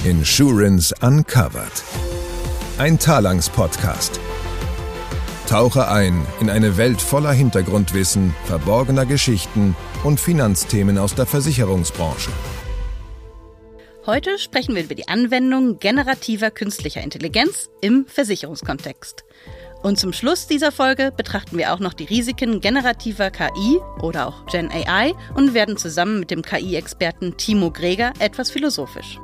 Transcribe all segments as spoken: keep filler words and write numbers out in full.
Insurance Uncovered. Ein Talanx-Podcast. Tauche ein in eine Welt voller Hintergrundwissen, verborgener Geschichten und Finanzthemen aus der Versicherungsbranche. Heute sprechen wir über die Anwendung generativer künstlicher Intelligenz im Versicherungskontext. Und zum Schluss dieser Folge betrachten wir auch noch die Risiken generativer K I oder auch Gen A I und werden zusammen mit dem K I-Experten Timo Greger etwas philosophisch.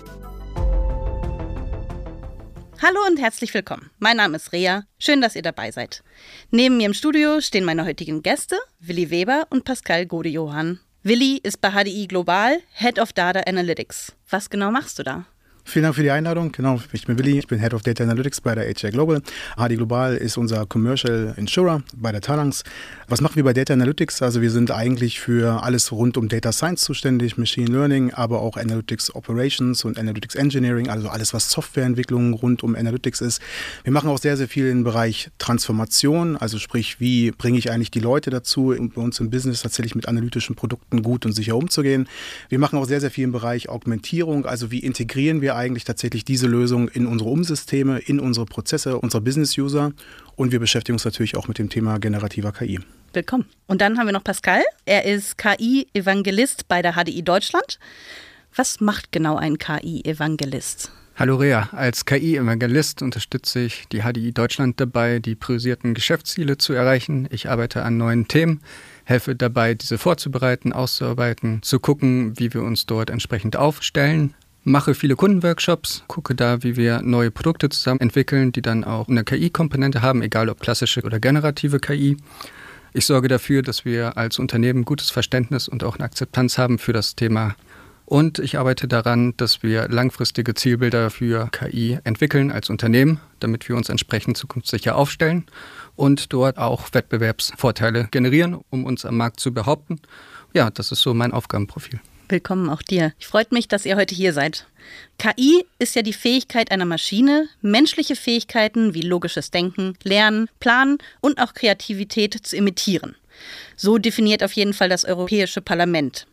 Hallo und herzlich willkommen. Mein Name ist Rea. Schön, dass ihr dabei seid. Neben mir im Studio stehen meine heutigen Gäste, Willi Weber und Pascal Gode-Johann. Willi ist bei H D I Global Head of Data Analytics. Was genau machst du da? Vielen Dank für die Einladung. Genau, ich bin Willi, ich bin Head of Data Analytics bei der H D I Global. H D I Global ist unser Commercial Insurer bei der Talanx. Was machen wir bei Data Analytics? Also wir sind eigentlich für alles rund um Data Science zuständig, Machine Learning, aber auch Analytics Operations und Analytics Engineering, also alles, was Softwareentwicklung rund um Analytics ist. Wir machen auch sehr, sehr viel im Bereich Transformation, also sprich, wie bringe ich eigentlich die Leute dazu, bei uns im Business tatsächlich mit analytischen Produkten gut und sicher umzugehen. Wir machen auch sehr, sehr viel im Bereich Augmentierung, also wie integrieren wir eigentlich tatsächlich diese Lösung in unsere Umsysteme, in unsere Prozesse, unserer Business-User, und wir beschäftigen uns natürlich auch mit dem Thema generativer K I. Willkommen. Und dann haben wir noch Pascal. Er ist K I-Evangelist bei der H D I Deutschland. Was macht genau ein K I-Evangelist? Hallo Rea, als K I-Evangelist unterstütze ich die H D I Deutschland dabei, die priorisierten Geschäftsziele zu erreichen. Ich arbeite an neuen Themen, helfe dabei, diese vorzubereiten, auszuarbeiten, zu gucken, wie wir uns dort entsprechend aufstellen. Mache viele Kundenworkshops, gucke da, wie wir neue Produkte zusammen entwickeln, die dann auch eine K I-Komponente haben, egal ob klassische oder generative K I. Ich sorge dafür, dass wir als Unternehmen gutes Verständnis und auch eine Akzeptanz haben für das Thema. Und ich arbeite daran, dass wir langfristige Zielbilder für K I entwickeln als Unternehmen, damit wir uns entsprechend zukunftssicher aufstellen und dort auch Wettbewerbsvorteile generieren, um uns am Markt zu behaupten. Ja, das ist so mein Aufgabenprofil. Willkommen auch dir. Ich freue mich, dass ihr heute hier seid. K I ist ja die Fähigkeit einer Maschine, menschliche Fähigkeiten wie logisches Denken, Lernen, Planen und auch Kreativität zu imitieren. So definiert auf jeden Fall das Europäische Parlament.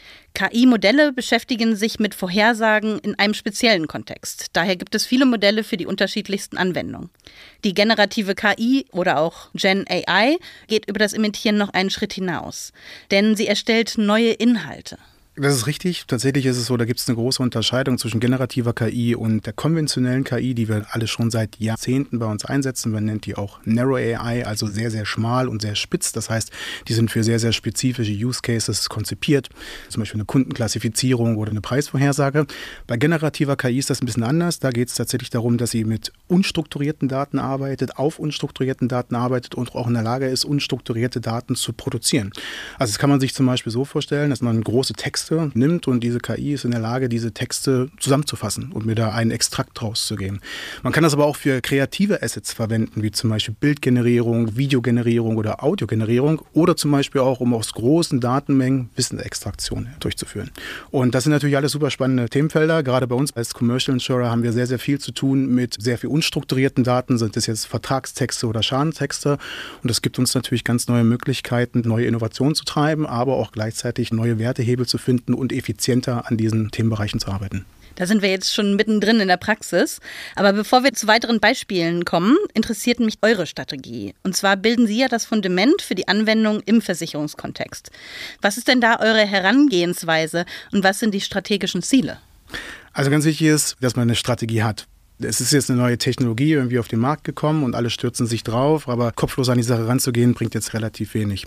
K I-Modelle beschäftigen sich mit Vorhersagen in einem speziellen Kontext. Daher gibt es viele Modelle für die unterschiedlichsten Anwendungen. Die generative K I oder auch Gen A I geht über das Imitieren noch einen Schritt hinaus, denn sie erstellt neue Inhalte. Das ist richtig. Tatsächlich ist es so, da gibt es eine große Unterscheidung zwischen generativer K I und der konventionellen K I, die wir alle schon seit Jahrzehnten bei uns einsetzen. Man nennt die auch Narrow A I, also sehr, sehr schmal und sehr spitz. Das heißt, die sind für sehr, sehr spezifische Use Cases konzipiert. Zum Beispiel eine Kundenklassifizierung oder eine Preisvorhersage. Bei generativer K I ist das ein bisschen anders. Da geht es tatsächlich darum, dass sie mit unstrukturierten Daten arbeitet, auf unstrukturierten Daten arbeitet und auch in der Lage ist, unstrukturierte Daten zu produzieren. Also das kann man sich zum Beispiel so vorstellen, dass man große Texte nimmt und diese K I ist in der Lage, diese Texte zusammenzufassen und mir da einen Extrakt draus zu geben. Man kann das aber auch für kreative Assets verwenden, wie zum Beispiel Bildgenerierung, Videogenerierung oder Audiogenerierung oder zum Beispiel auch, um aus großen Datenmengen Wissensextraktion durchzuführen. Und das sind natürlich alles super spannende Themenfelder. Gerade bei uns als Commercial Insurer haben wir sehr, sehr viel zu tun mit sehr viel unstrukturierten Daten, sind das jetzt Vertragstexte oder Schadentexte. Und das gibt uns natürlich ganz neue Möglichkeiten, neue Innovationen zu treiben, aber auch gleichzeitig neue Wertehebel zu finden und effizienter an diesen Themenbereichen zu arbeiten. Da sind wir jetzt schon mittendrin in der Praxis. Aber bevor wir zu weiteren Beispielen kommen, interessiert mich eure Strategie. Und zwar bilden Sie ja das Fundament für die Anwendung im Versicherungskontext. Was ist denn da eure Herangehensweise und was sind die strategischen Ziele? Also ganz wichtig ist, dass man eine Strategie hat. Es ist jetzt eine neue Technologie irgendwie auf den Markt gekommen und alle stürzen sich drauf, aber kopflos an die Sache ranzugehen, bringt jetzt relativ wenig.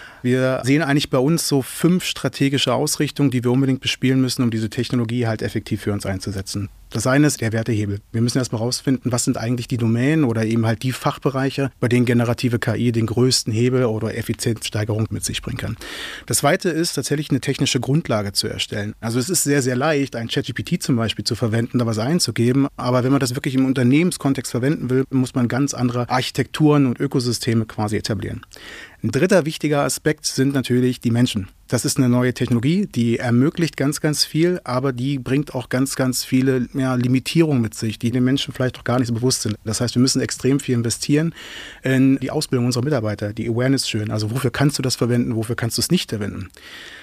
Wir sehen eigentlich bei uns so fünf strategische Ausrichtungen, die wir unbedingt bespielen müssen, um diese Technologie halt effektiv für uns einzusetzen. Das eine ist der Wertehebel. Wir müssen erstmal rausfinden, was sind eigentlich die Domänen oder eben halt die Fachbereiche, bei denen generative K I den größten Hebel oder Effizienzsteigerung mit sich bringen kann. Das zweite ist tatsächlich eine technische Grundlage zu erstellen. Also es ist sehr, sehr leicht, ein ChatGPT zum Beispiel zu verwenden, da was einzugeben. Aber wenn man das wirklich im Unternehmenskontext verwenden will, muss man ganz andere Architekturen und Ökosysteme quasi etablieren. Ein dritter wichtiger Aspekt sind natürlich die Menschen. Das ist eine neue Technologie, die ermöglicht ganz, ganz viel, aber die bringt auch ganz, ganz viele ja, Limitierungen mit sich, die den Menschen vielleicht auch gar nicht so bewusst sind. Das heißt, wir müssen extrem viel investieren in die Ausbildung unserer Mitarbeiter, die Awareness schön. Also wofür kannst du das verwenden, wofür kannst du es nicht verwenden?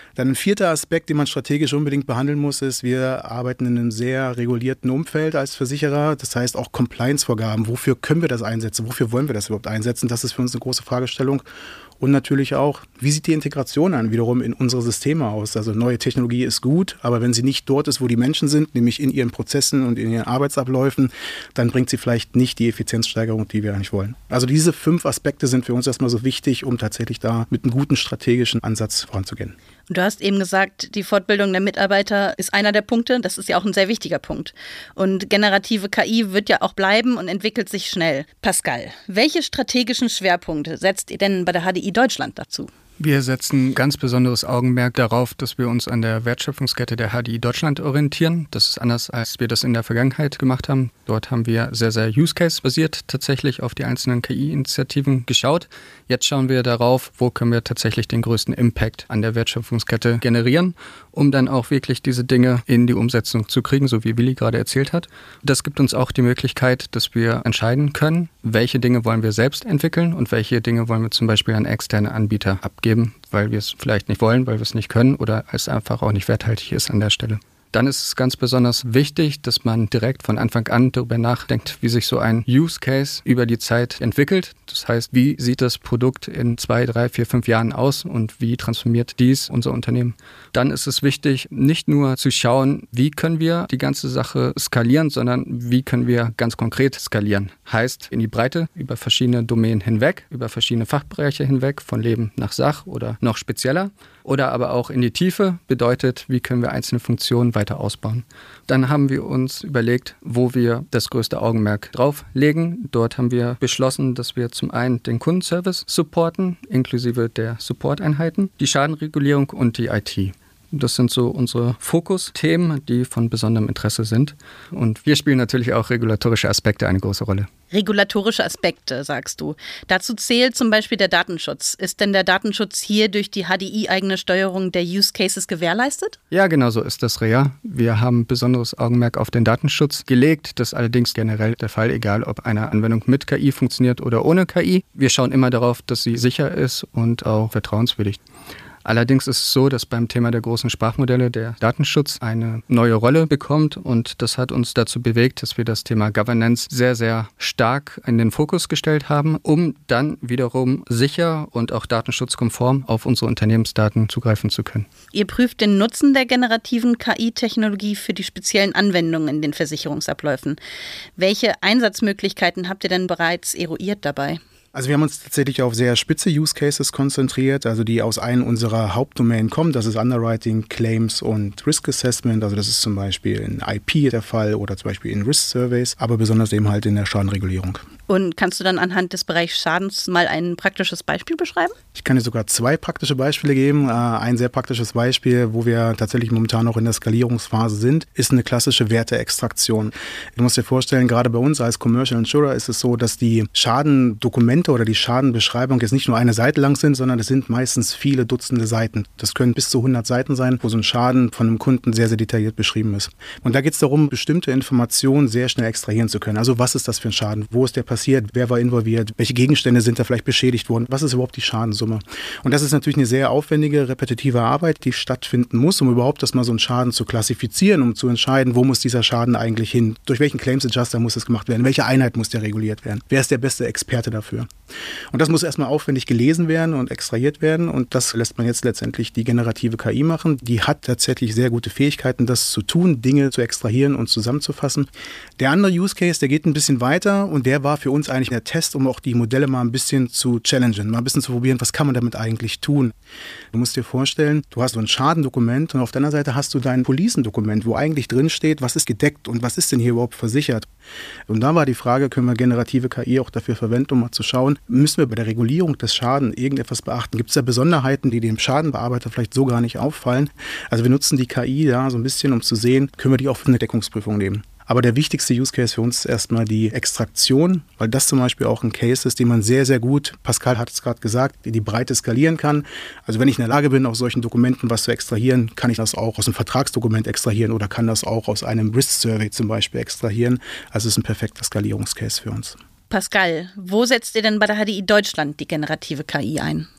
Dann ein vierter Aspekt, den man strategisch unbedingt behandeln muss, ist, wir arbeiten in einem sehr regulierten Umfeld als Versicherer. Das heißt auch Compliance-Vorgaben. Wofür können wir das einsetzen? Wofür wollen wir das überhaupt einsetzen? Das ist für uns eine große Fragestellung. Und natürlich auch, wie sieht die Integration dann wiederum in unsere Systeme aus? Also neue Technologie ist gut, aber wenn sie nicht dort ist, wo die Menschen sind, nämlich in ihren Prozessen und in ihren Arbeitsabläufen, dann bringt sie vielleicht nicht die Effizienzsteigerung, die wir eigentlich wollen. Also diese fünf Aspekte sind für uns erstmal so wichtig, um tatsächlich da mit einem guten strategischen Ansatz voranzugehen. Du hast eben gesagt, die Fortbildung der Mitarbeiter ist einer der Punkte. Das ist ja auch ein sehr wichtiger Punkt. Und generative K I wird ja auch bleiben und entwickelt sich schnell. Pascal, welche strategischen Schwerpunkte setzt ihr denn bei der H D I Deutschland dazu? Wir setzen ganz besonderes Augenmerk darauf, dass wir uns an der Wertschöpfungskette der H D I Deutschland orientieren. Das ist anders, als wir das in der Vergangenheit gemacht haben. Dort haben wir sehr, sehr Use-Case-basiert tatsächlich auf die einzelnen K I-Initiativen geschaut. Jetzt schauen wir darauf, wo können wir tatsächlich den größten Impact an der Wertschöpfungskette generieren, um dann auch wirklich diese Dinge in die Umsetzung zu kriegen, so wie Willi gerade erzählt hat. Das gibt uns auch die Möglichkeit, dass wir entscheiden können, welche Dinge wollen wir selbst entwickeln und welche Dinge wollen wir zum Beispiel an externe Anbieter abgeben, weil wir es vielleicht nicht wollen, weil wir es nicht können oder es einfach auch nicht werthaltig ist an der Stelle. Dann ist es ganz besonders wichtig, dass man direkt von Anfang an darüber nachdenkt, wie sich so ein Use Case über die Zeit entwickelt. Das heißt, wie sieht das Produkt in zwei, drei, vier, fünf Jahren aus und wie transformiert dies unser Unternehmen? Dann ist es wichtig, nicht nur zu schauen, wie können wir die ganze Sache skalieren, sondern wie können wir ganz konkret skalieren. Heißt in die Breite, über verschiedene Domänen hinweg, über verschiedene Fachbereiche hinweg, von Leben nach Sach oder noch spezieller. Oder aber auch in die Tiefe, bedeutet, wie können wir einzelne Funktionen weiter ausbauen. Dann haben wir uns überlegt, wo wir das größte Augenmerk drauf legen. Dort haben wir beschlossen, dass wir zum einen den Kundenservice supporten, inklusive der Support-Einheiten, die Schadenregulierung und die I T. Das sind so unsere Fokusthemen, die von besonderem Interesse sind. Und wir spielen natürlich auch regulatorische Aspekte eine große Rolle. Regulatorische Aspekte, sagst du. Dazu zählt zum Beispiel der Datenschutz. Ist denn der Datenschutz hier durch die H D I-eigene Steuerung der Use Cases gewährleistet? Ja, genau so ist das, Rea. Wir haben besonderes Augenmerk auf den Datenschutz gelegt. Das ist allerdings generell der Fall, egal ob eine Anwendung mit K I funktioniert oder ohne K I. Wir schauen immer darauf, dass sie sicher ist und auch vertrauenswürdig. Allerdings ist es so, dass beim Thema der großen Sprachmodelle der Datenschutz eine neue Rolle bekommt und das hat uns dazu bewegt, dass wir das Thema Governance sehr, sehr stark in den Fokus gestellt haben, um dann wiederum sicher und auch datenschutzkonform auf unsere Unternehmensdaten zugreifen zu können. Ihr prüft den Nutzen der generativen K I-Technologie für die speziellen Anwendungen in den Versicherungsabläufen. Welche Einsatzmöglichkeiten habt ihr denn bereits eruiert dabei? Also wir haben uns tatsächlich auf sehr spitze Use Cases konzentriert, also die aus einem unserer Hauptdomänen kommen. Das ist Underwriting, Claims und Risk Assessment. Also das ist zum Beispiel in I P der Fall oder zum Beispiel in Risk Surveys, aber besonders eben halt in der Schadenregulierung. Und kannst du dann anhand des Bereichs Schadens mal ein praktisches Beispiel beschreiben? Ich kann dir sogar zwei praktische Beispiele geben. Ein sehr praktisches Beispiel, wo wir tatsächlich momentan auch in der Skalierungsphase sind, ist eine klassische Werteextraktion. Du musst dir vorstellen, gerade bei uns als Commercial Insurer ist es so, dass die Schadendokumente oder die Schadenbeschreibung jetzt nicht nur eine Seite lang sind, sondern es sind meistens viele Dutzende Seiten. Das können bis zu hundert Seiten sein, wo so ein Schaden von einem Kunden sehr, sehr detailliert beschrieben ist. Und da geht es darum, bestimmte Informationen sehr schnell extrahieren zu können. Also was ist das für ein Schaden? Wo ist der passiert? Wer war involviert? Welche Gegenstände sind da vielleicht beschädigt worden? Was ist überhaupt die Schadensumme? Und das ist natürlich eine sehr aufwendige, repetitive Arbeit, die stattfinden muss, um überhaupt das mal so einen Schaden zu klassifizieren, um zu entscheiden, wo muss dieser Schaden eigentlich hin? Durch welchen Claims Adjuster muss das gemacht werden? Welche Einheit muss der reguliert werden? Wer ist der beste Experte dafür? Und das muss erstmal aufwendig gelesen werden und extrahiert werden und das lässt man jetzt letztendlich die generative K I machen. Die hat tatsächlich sehr gute Fähigkeiten, das zu tun, Dinge zu extrahieren und zusammenzufassen. Der andere Use Case, der geht ein bisschen weiter und der war für uns eigentlich der Test, um auch die Modelle mal ein bisschen zu challengen, mal ein bisschen zu probieren, was kann man damit eigentlich tun. Du musst dir vorstellen, du hast so ein Schadendokument und auf der anderen Seite hast du dein Policendokument, wo eigentlich drin steht, was ist gedeckt und was ist denn hier überhaupt versichert. Und da war die Frage, können wir generative K I auch dafür verwenden, um mal zu schauen, müssen wir bei der Regulierung des Schadens irgendetwas beachten? Gibt es da Besonderheiten, die dem Schadenbearbeiter vielleicht so gar nicht auffallen? Also wir nutzen die K I da so ein bisschen, um zu sehen, können wir die auch für eine Deckungsprüfung nehmen. Aber der wichtigste Use Case für uns ist erstmal die Extraktion, weil das zum Beispiel auch ein Case ist, den man sehr, sehr gut, Pascal hat es gerade gesagt, in die Breite skalieren kann. Also wenn ich in der Lage bin, aus solchen Dokumenten was zu extrahieren, kann ich das auch aus einem Vertragsdokument extrahieren oder kann das auch aus einem Risk Survey zum Beispiel extrahieren. Also es ist ein perfekter Skalierungscase für uns. Pascal, wo setzt ihr denn bei der H D I Deutschland die generative K I ein?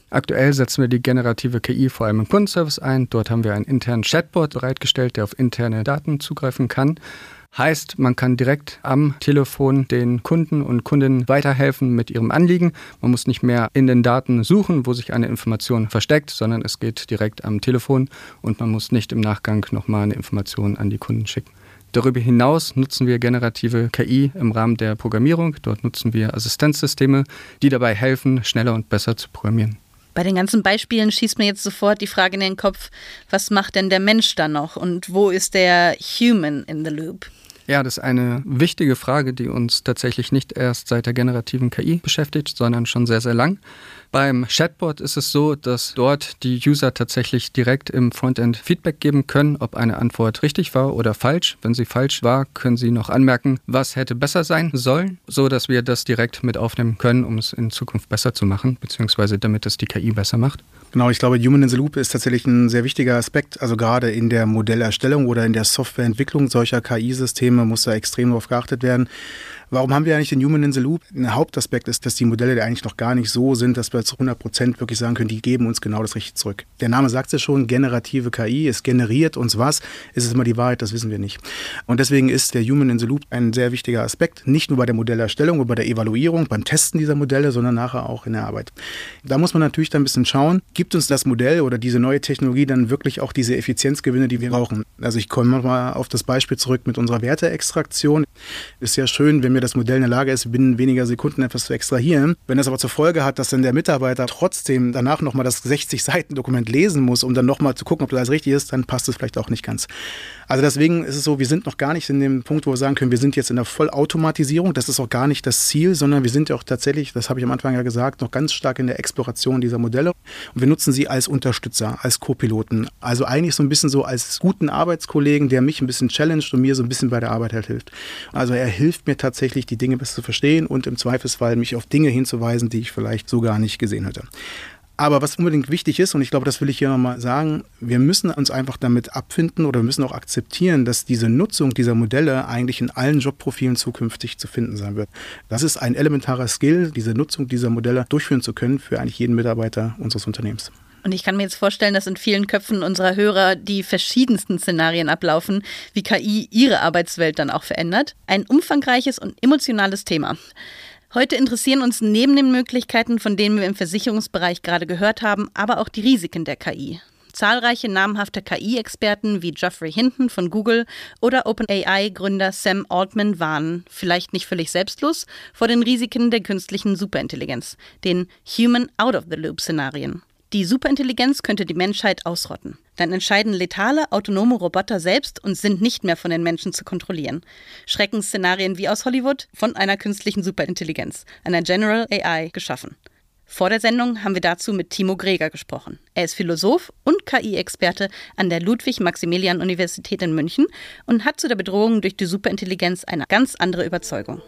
Aktuell setzen wir die generative K I vor allem im Kundenservice ein. Dort haben wir einen internen Chatbot bereitgestellt, der auf interne Daten zugreifen kann. Heißt, man kann direkt am Telefon den Kunden und Kundinnen weiterhelfen mit ihrem Anliegen. Man muss nicht mehr in den Daten suchen, wo sich eine Information versteckt, sondern es geht direkt am Telefon und man muss nicht im Nachgang nochmal eine Information an die Kunden schicken. Darüber hinaus nutzen wir generative K I im Rahmen der Programmierung. Dort nutzen wir Assistenzsysteme, die dabei helfen, schneller und besser zu programmieren. Bei den ganzen Beispielen schießt mir jetzt sofort die Frage in den Kopf, was macht denn der Mensch da noch und wo ist der Human in the Loop? Ja, das ist eine wichtige Frage, die uns tatsächlich nicht erst seit der generativen K I beschäftigt, sondern schon sehr, sehr lang. Beim Chatbot ist es so, dass dort die User tatsächlich direkt im Frontend Feedback geben können, ob eine Antwort richtig war oder falsch. Wenn sie falsch war, können sie noch anmerken, was hätte besser sein sollen, so dass wir das direkt mit aufnehmen können, um es in Zukunft besser zu machen, beziehungsweise damit es die K I besser macht. Genau, ich glaube, Human in the Loop ist tatsächlich ein sehr wichtiger Aspekt. Also gerade in der Modellerstellung oder in der Softwareentwicklung solcher K I-Systeme muss da extrem darauf geachtet werden. Warum haben wir eigentlich den Human in the Loop? Ein Hauptaspekt ist, dass die Modelle eigentlich noch gar nicht so sind, dass wir zu hundert Prozent wirklich sagen können, die geben uns genau das Richtige zurück. Der Name sagt es ja schon, generative K I, es generiert uns was. Ist es immer die Wahrheit? Das wissen wir nicht. Und deswegen ist der Human in the Loop ein sehr wichtiger Aspekt, nicht nur bei der Modellerstellung, bei der Evaluierung, beim Testen dieser Modelle, sondern nachher auch in der Arbeit. Da muss man natürlich dann ein bisschen schauen, gibt uns das Modell oder diese neue Technologie dann wirklich auch diese Effizienzgewinne, die wir brauchen? Also ich komme mal auf das Beispiel zurück mit unserer Werteextraktion. Ist ja schön, wenn wir das Modell in der Lage ist, binnen weniger Sekunden etwas zu extrahieren. Wenn das aber zur Folge hat, dass dann der Mitarbeiter trotzdem danach nochmal das sechzig Seiten Dokument lesen muss, um dann nochmal zu gucken, ob das alles richtig ist, dann passt es vielleicht auch nicht ganz. Also deswegen ist es so, wir sind noch gar nicht in dem Punkt, wo wir sagen können, wir sind jetzt in der Vollautomatisierung. Das ist auch gar nicht das Ziel, sondern wir sind ja auch tatsächlich, das habe ich am Anfang ja gesagt, noch ganz stark in der Exploration dieser Modelle. Und wir nutzen sie als Unterstützer, als Co-Piloten. Also eigentlich so ein bisschen so als guten Arbeitskollegen, der mich ein bisschen challenged und mir so ein bisschen bei der Arbeit halt hilft. Also er hilft mir tatsächlich, die Dinge besser zu verstehen und im Zweifelsfall mich auf Dinge hinzuweisen, die ich vielleicht so gar nicht gesehen hätte. Aber was unbedingt wichtig ist, und ich glaube, das will ich hier nochmal sagen, wir müssen uns einfach damit abfinden oder wir müssen auch akzeptieren, dass diese Nutzung dieser Modelle eigentlich in allen Jobprofilen zukünftig zu finden sein wird. Das ist ein elementarer Skill, diese Nutzung dieser Modelle durchführen zu können für eigentlich jeden Mitarbeiter unseres Unternehmens. Und ich kann mir jetzt vorstellen, dass in vielen Köpfen unserer Hörer die verschiedensten Szenarien ablaufen, wie K I ihre Arbeitswelt dann auch verändert. Ein umfangreiches und emotionales Thema. Heute interessieren uns neben den Möglichkeiten, von denen wir im Versicherungsbereich gerade gehört haben, aber auch die Risiken der K I. Zahlreiche namhafte K I-Experten wie Geoffrey Hinton von Google oder OpenAI-Gründer Sam Altman warnen, vielleicht nicht völlig selbstlos, vor den Risiken der künstlichen Superintelligenz, den Human-Out-of-the-Loop-Szenarien. Die Superintelligenz könnte die Menschheit ausrotten. Dann entscheiden letale, autonome Roboter selbst und sind nicht mehr von den Menschen zu kontrollieren. Schreckensszenarien wie aus Hollywood von einer künstlichen Superintelligenz, einer General A I, geschaffen. Vor der Sendung haben wir dazu mit Timo Greger gesprochen. Er ist Philosoph und K I-Experte an der Ludwig-Maximilian-Universität in München und hat zu der Bedrohung durch die Superintelligenz eine ganz andere Überzeugung.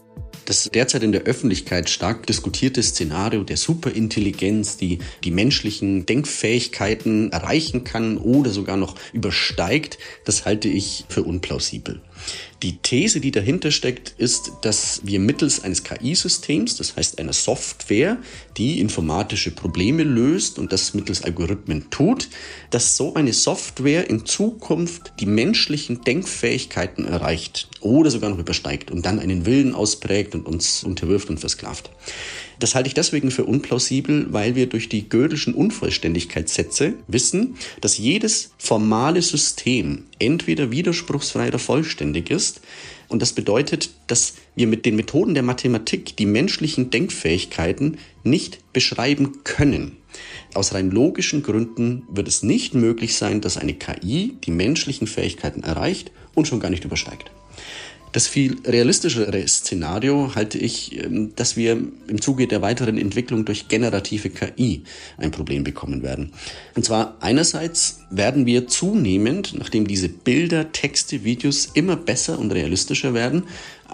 Das derzeit in der Öffentlichkeit stark diskutierte Szenario der Superintelligenz, die die menschlichen Denkfähigkeiten erreichen kann oder sogar noch übersteigt, das halte ich für unplausibel. Die These, die dahinter steckt, ist, dass wir mittels eines K I-Systems, das heißt einer Software, die informatische Probleme löst und das mittels Algorithmen tut, dass so eine Software in Zukunft die menschlichen Denkfähigkeiten erreicht oder sogar noch übersteigt und dann einen Willen ausprägt und uns unterwirft und versklavt. Das halte ich deswegen für unplausibel, weil wir durch die Gödelschen Unvollständigkeitssätze wissen, dass jedes formale System entweder widerspruchsfrei oder vollständig ist. Und das bedeutet, dass wir mit den Methoden der Mathematik die menschlichen Denkfähigkeiten nicht beschreiben können. Aus rein logischen Gründen wird es nicht möglich sein, dass eine K I die menschlichen Fähigkeiten erreicht und schon gar nicht übersteigt. Das viel realistischere Szenario halte ich, dass wir im Zuge der weiteren Entwicklung durch generative K I ein Problem bekommen werden. Und zwar einerseits werden wir zunehmend, nachdem diese Bilder, Texte, Videos immer besser und realistischer werden,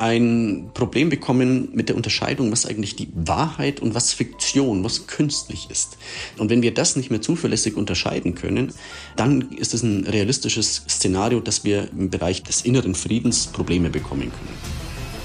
ein Problem bekommen mit der Unterscheidung, was eigentlich die Wahrheit und was Fiktion, was künstlich ist. Und wenn wir das nicht mehr zuverlässig unterscheiden können, dann ist es ein realistisches Szenario, dass wir im Bereich des inneren Friedens Probleme bekommen können.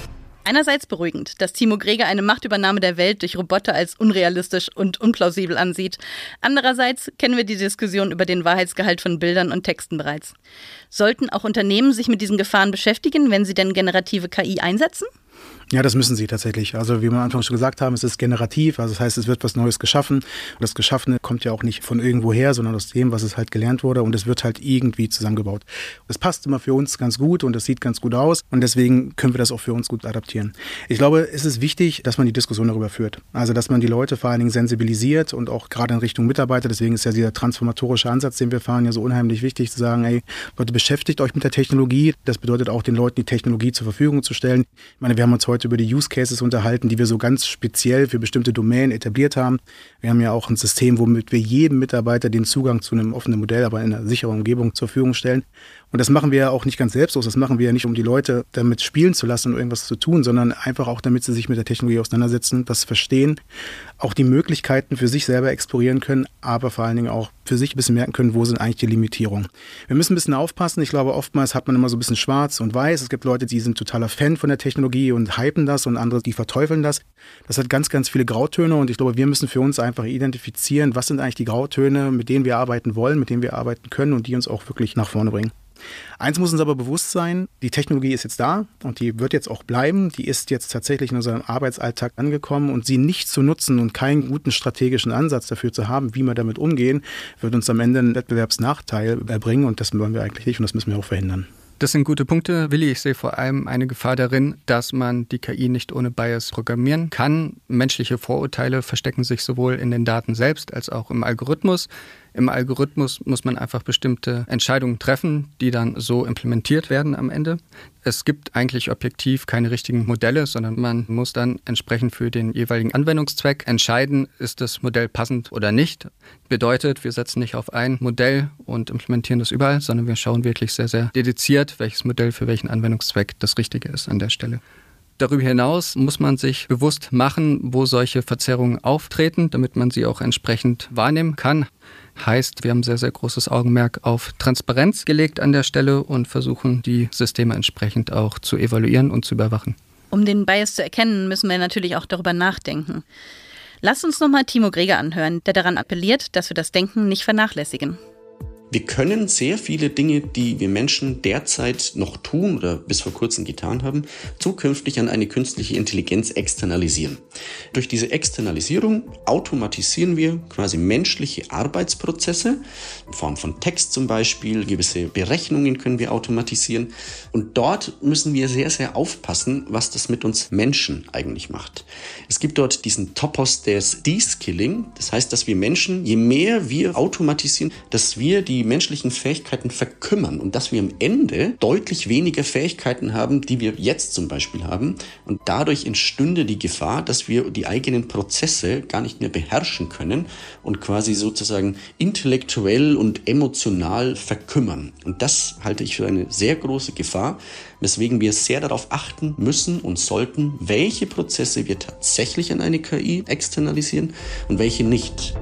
Einerseits beruhigend, dass Timo Greger eine Machtübernahme der Welt durch Roboter als unrealistisch und unplausibel ansieht. Andererseits kennen wir die Diskussion über den Wahrheitsgehalt von Bildern und Texten bereits. Sollten auch Unternehmen sich mit diesen Gefahren beschäftigen, wenn sie denn generative K I einsetzen? Ja, das müssen sie tatsächlich. Also wie wir am Anfang schon gesagt haben, es ist generativ, also das heißt, es wird was Neues geschaffen. Und das Geschaffene kommt ja auch nicht von irgendwo her, sondern aus dem, was es halt gelernt wurde, und es wird halt irgendwie zusammengebaut. Das passt immer für uns ganz gut und das sieht ganz gut aus und deswegen können wir das auch für uns gut adaptieren. Ich glaube, es ist wichtig, dass man die Diskussion darüber führt. Also dass man die Leute vor allen Dingen sensibilisiert und auch gerade in Richtung Mitarbeiter, deswegen ist ja dieser transformatorische Ansatz, den wir fahren, ja so unheimlich wichtig, zu sagen, ey, Leute, beschäftigt euch mit der Technologie. Das bedeutet auch, den Leuten die Technologie zur Verfügung zu stellen. Ich meine, wir haben uns heute über die Use Cases unterhalten, die wir so ganz speziell für bestimmte Domänen etabliert haben. Wir haben ja auch ein System, womit wir jedem Mitarbeiter den Zugang zu einem offenen Modell, aber in einer sicheren Umgebung zur Verfügung stellen. Und das machen wir ja auch nicht ganz selbstlos. Das machen wir ja nicht, um die Leute damit spielen zu lassen und irgendwas zu tun, sondern einfach auch, damit sie sich mit der Technologie auseinandersetzen, das verstehen, auch die Möglichkeiten für sich selber explorieren können, aber vor allen Dingen auch für sich ein bisschen merken können, wo sind eigentlich die Limitierungen. Wir müssen ein bisschen aufpassen. Ich glaube, oftmals hat man immer so ein bisschen schwarz und weiß. Es gibt Leute, die sind totaler Fan von der Technologie und hypen das und andere, die verteufeln das. Das hat ganz, ganz viele Grautöne und ich glaube, wir müssen für uns einfach identifizieren, was sind eigentlich die Grautöne, mit denen wir arbeiten wollen, mit denen wir arbeiten können und die uns auch wirklich nach vorne bringen. Eins muss uns aber bewusst sein, die Technologie ist jetzt da und die wird jetzt auch bleiben. Die ist jetzt tatsächlich in unserem Arbeitsalltag angekommen und sie nicht zu nutzen und keinen guten strategischen Ansatz dafür zu haben, wie wir damit umgehen, wird uns am Ende einen Wettbewerbsnachteil erbringen und das wollen wir eigentlich nicht und das müssen wir auch verhindern. Das sind gute Punkte, Willi. Ich sehe vor allem eine Gefahr darin, dass man die K I nicht ohne Bias programmieren kann. Menschliche Vorurteile verstecken sich sowohl in den Daten selbst als auch im Algorithmus. Im Algorithmus muss man einfach bestimmte Entscheidungen treffen, die dann so implementiert werden am Ende. Es gibt eigentlich objektiv keine richtigen Modelle, sondern man muss dann entsprechend für den jeweiligen Anwendungszweck entscheiden, ist das Modell passend oder nicht. Bedeutet, wir setzen nicht auf ein Modell und implementieren das überall, sondern wir schauen wirklich sehr, sehr dediziert, welches Modell für welchen Anwendungszweck das Richtige ist an der Stelle. Darüber hinaus muss man sich bewusst machen, wo solche Verzerrungen auftreten, damit man sie auch entsprechend wahrnehmen kann. Heißt, wir haben sehr, sehr großes Augenmerk auf Transparenz gelegt an der Stelle und versuchen, die Systeme entsprechend auch zu evaluieren und zu überwachen. Um den Bias zu erkennen, müssen wir natürlich auch darüber nachdenken. Lass uns nochmal Timo Greger anhören, der daran appelliert, dass wir das Denken nicht vernachlässigen. Wir können sehr viele Dinge, die wir Menschen derzeit noch tun oder bis vor kurzem getan haben, zukünftig an eine künstliche Intelligenz externalisieren. Durch diese Externalisierung automatisieren wir quasi menschliche Arbeitsprozesse, in Form von Text zum Beispiel, gewisse Berechnungen können wir automatisieren. Und dort müssen wir sehr, sehr aufpassen, was das mit uns Menschen eigentlich macht. Es gibt dort diesen Topos des De-Skilling, das heißt, dass wir Menschen, je mehr wir automatisieren, dass wir die menschlichen Fähigkeiten verkümmern und dass wir am Ende deutlich weniger Fähigkeiten haben, die wir jetzt zum Beispiel haben. Und dadurch entstünde die Gefahr, dass wir die eigenen Prozesse gar nicht mehr beherrschen können und quasi sozusagen intellektuell und emotional verkümmern. Und das halte ich für eine sehr große Gefahr, weswegen wir sehr darauf achten müssen und sollten, welche Prozesse wir tatsächlich an eine K I externalisieren und welche nicht.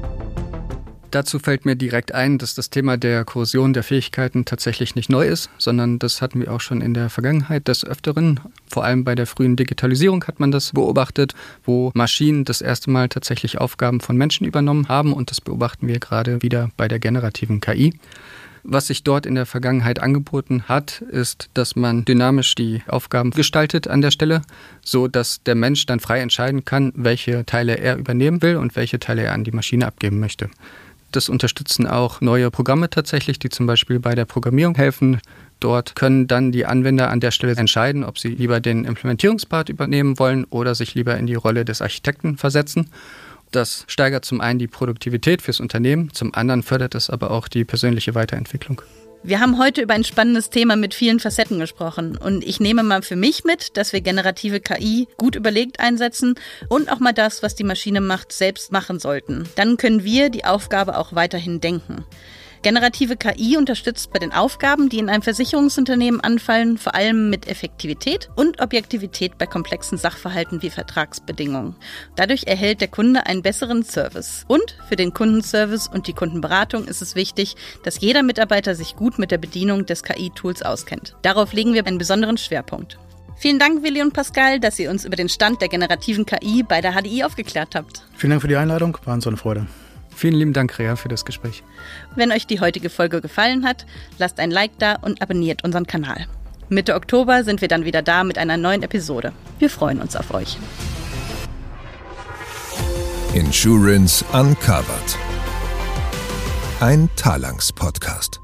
Dazu fällt mir direkt ein, dass das Thema der Korrosion der Fähigkeiten tatsächlich nicht neu ist, sondern das hatten wir auch schon in der Vergangenheit des Öfteren. Vor allem bei der frühen Digitalisierung hat man das beobachtet, wo Maschinen das erste Mal tatsächlich Aufgaben von Menschen übernommen haben und das beobachten wir gerade wieder bei der generativen K I. Was sich dort in der Vergangenheit angeboten hat, ist, dass man dynamisch die Aufgaben gestaltet an der Stelle, so dass der Mensch dann frei entscheiden kann, welche Teile er übernehmen will und welche Teile er an die Maschine abgeben möchte. Das unterstützen auch neue Programme tatsächlich, die zum Beispiel bei der Programmierung helfen. Dort können dann die Anwender an der Stelle entscheiden, ob sie lieber den Implementierungspart übernehmen wollen oder sich lieber in die Rolle des Architekten versetzen. Das steigert zum einen die Produktivität fürs Unternehmen, zum anderen fördert es aber auch die persönliche Weiterentwicklung. Wir haben heute über ein spannendes Thema mit vielen Facetten gesprochen und ich nehme mal für mich mit, dass wir generative K I gut überlegt einsetzen und auch mal das, was die Maschine macht, selbst machen sollten. Dann können wir die Aufgabe auch weiterhin denken. Generative K I unterstützt bei den Aufgaben, die in einem Versicherungsunternehmen anfallen, vor allem mit Effektivität und Objektivität bei komplexen Sachverhalten wie Vertragsbedingungen. Dadurch erhält der Kunde einen besseren Service. Und für den Kundenservice und die Kundenberatung ist es wichtig, dass jeder Mitarbeiter sich gut mit der Bedienung des K I-Tools auskennt. Darauf legen wir einen besonderen Schwerpunkt. Vielen Dank, Willi und Pascal, dass ihr uns über den Stand der generativen K I bei der H D I aufgeklärt habt. Vielen Dank für die Einladung, war uns eine Freude. Vielen lieben Dank, Rea, für das Gespräch. Wenn euch die heutige Folge gefallen hat, lasst ein Like da und abonniert unseren Kanal. Mitte Oktober sind wir dann wieder da mit einer neuen Episode. Wir freuen uns auf euch. Insurance Uncovered. Ein Talanx-Podcast.